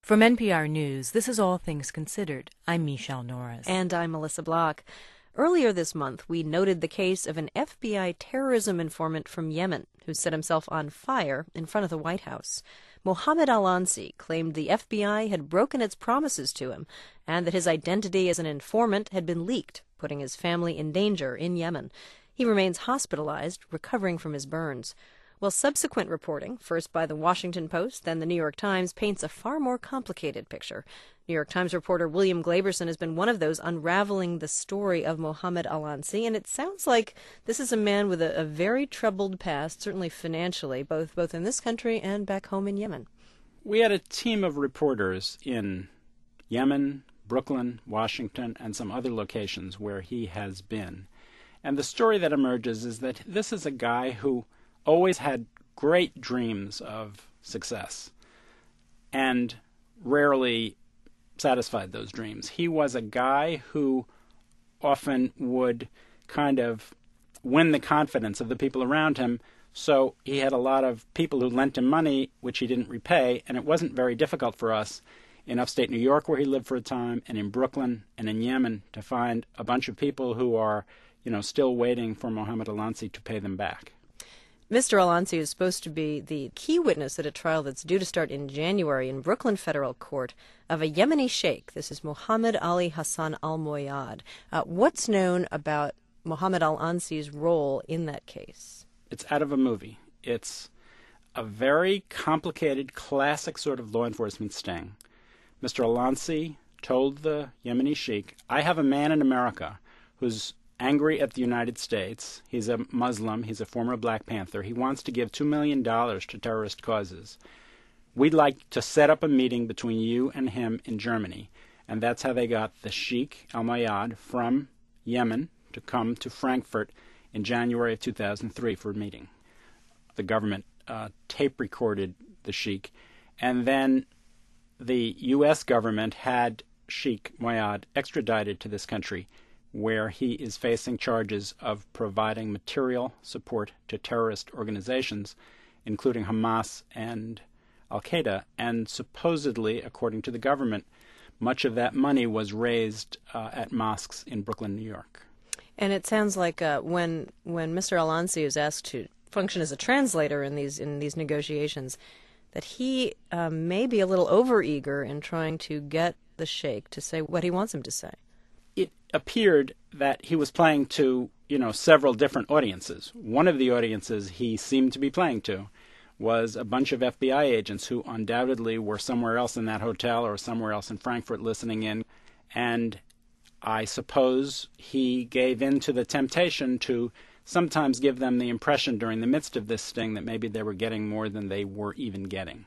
From NPR News, this is All Things Considered. I'm Michelle Norris. And I'm Melissa Block. Earlier this month, we noted the case of an FBI terrorism informant from Yemen who set himself on fire in front of the White House. Mohammed Al-Ansi claimed the FBI had broken its promises to him and that his identity as an informant had been leaked, putting his family in danger in Yemen. He remains hospitalized, recovering from his burns. Well, subsequent reporting, first by the Washington Post, then the New York Times, paints a far more complicated picture. New York Times reporter William Glaberson has been one of those unraveling the story of Mohammed Al-Ansi, and it sounds like this is a man with a very troubled past, certainly financially, both in this country and back home in Yemen. We had a team of reporters in Yemen, Brooklyn, Washington, and some other locations where he has been. And the story that emerges is that this is a guy who always had great dreams of success and rarely satisfied those dreams. He was a guy who often would kind of win the confidence of the people around him, so he had a lot of people who lent him money which he didn't repay, and it wasn't very difficult for us in upstate New York, where he lived for a time, and in Brooklyn and in Yemen to find a bunch of people who are, still waiting for Mohammed Al-Ansi to pay them back. Mr. Al-Ansi is supposed to be the key witness at a trial that's due to start in January in Brooklyn Federal Court of a Yemeni sheikh. This is Mohammed Ali Hassan Al-Moyad. What's known about Mohammed Al-Ansi's role in that case? It's out of a movie. It's a very complicated, classic sort of law enforcement sting. Mr. Al-Ansi told the Yemeni sheikh, I have a man in America who's angry at the United States. He's a Muslim. He's a former Black Panther. He wants to give $2 million to terrorist causes. We'd like to set up a meeting between you and him in Germany. And that's how they got the Sheikh Al-Moyad from Yemen to come to Frankfurt in January of 2003 for a meeting. The government tape recorded the Sheikh. And then the U.S. government had Sheikh Moyad extradited to this country, where he is facing charges of providing material support to terrorist organizations, including Hamas and Al-Qaeda. And supposedly, according to the government, much of that money was raised at mosques in Brooklyn, New York. And it sounds like when Mr. Al-Ansi is asked to function as a translator in these negotiations, that he may be a little overeager in trying to get the sheikh to say what he wants him to say. It appeared that he was playing to, several different audiences. One of the audiences he seemed to be playing to was a bunch of FBI agents who undoubtedly were somewhere else in that hotel or somewhere else in Frankfurt listening in. And I suppose he gave in to the temptation to sometimes give them the impression during the midst of this sting that maybe they were getting more than they were even getting.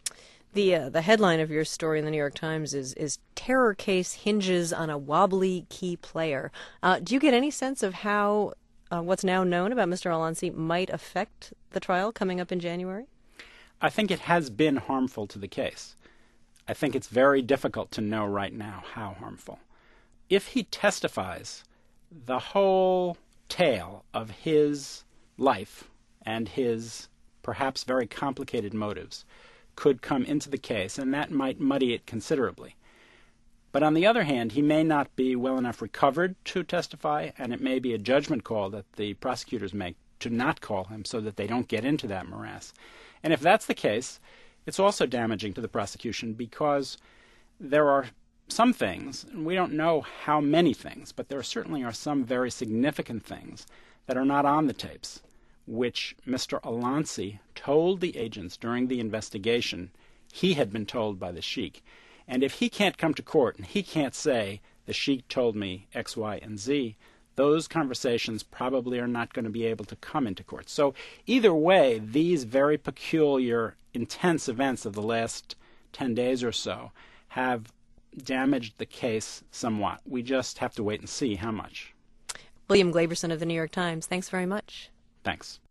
The headline of your story in the New York Times is Terror Case Hinges on a Wobbly Key Player. Do you get any sense of how what's now known about Mr. Al-Ansi might affect the trial coming up in January? I think it has been harmful to the case. I think it's very difficult to know right now how harmful. If he testifies, the whole tale of his life and his perhaps very complicated motives could come into the case, and that might muddy it considerably. But on the other hand, he may not be well enough recovered to testify, and it may be a judgment call that the prosecutors make to not call him so that they don't get into that morass. And if that's the case, it's also damaging to the prosecution because there are some things, and we don't know how many things, but there certainly are some very significant things that are not on the tapes, which Mr. Al-Ansi told the agents during the investigation he had been told by the sheikh. And if he can't come to court and he can't say, the sheikh told me X, Y, and Z, those conversations probably are not going to be able to come into court. So either way, these very peculiar, intense events of the last 10 days or so have damaged the case somewhat. We just have to wait and see how much. William Glaberson of the New York Times, thanks very much. Thanks.